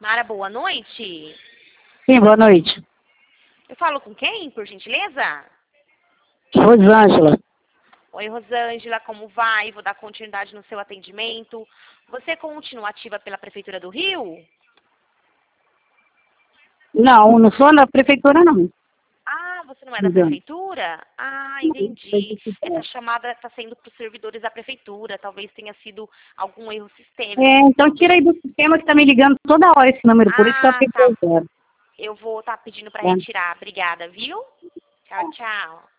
Mara, boa noite. Sim, boa noite. Eu falo com quem, por gentileza? Rosângela. Oi, Rosângela, como vai? Vou dar continuidade no seu atendimento. Você continua ativa pela Prefeitura do Rio? Não, não sou da prefeitura, não. Ah, você não é da Ligando. Prefeitura? Ah, Não, entendi. Essa chamada está sendo para os servidores da Prefeitura. Talvez tenha sido algum erro sistêmico. então tira aí do sistema que tá me ligando toda hora esse número, por isso que eu Ah, fiquei tá. zero. Eu vou estar pedindo para É. retirar. Obrigada, viu? Tchau, tchau.